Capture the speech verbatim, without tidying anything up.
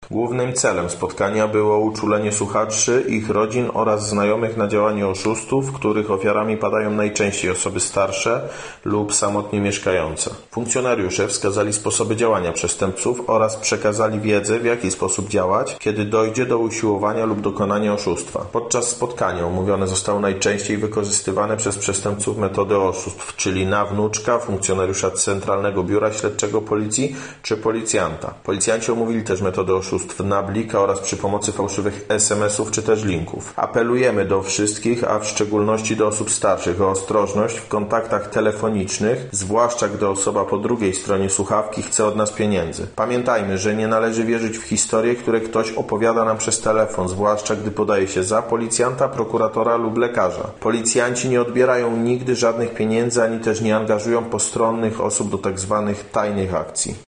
Głównym celem spotkania było uczulenie słuchaczy, ich rodzin oraz znajomych na działanie oszustów, których ofiarami padają najczęściej osoby starsze lub samotnie mieszkające. Funkcjonariusze wskazali sposoby działania przestępców oraz przekazali wiedzę, w jaki sposób działać, kiedy dojdzie do usiłowania lub dokonania oszustwa. Podczas spotkania omówione zostały najczęściej wykorzystywane przez przestępców metody oszustw, czyli na wnuczka, funkcjonariusza Centralnego Biura Śledczego Policji czy policjanta. Policjanci omówili też metody oszustw na blika oraz przy pomocy fałszywych es em esów czy też linków. Apelujemy do wszystkich, a w szczególności do osób starszych, o ostrożność w kontaktach telefonicznych, zwłaszcza gdy osoba po drugiej stronie słuchawki chce od nas pieniędzy. Pamiętajmy, że nie należy wierzyć w historie, które ktoś opowiada nam przez telefon, zwłaszcza gdy podaje się za policjanta, prokuratora lub lekarza. Policjanci nie odbierają nigdy żadnych pieniędzy, ani też nie angażują postronnych osób do tzw. tajnych akcji.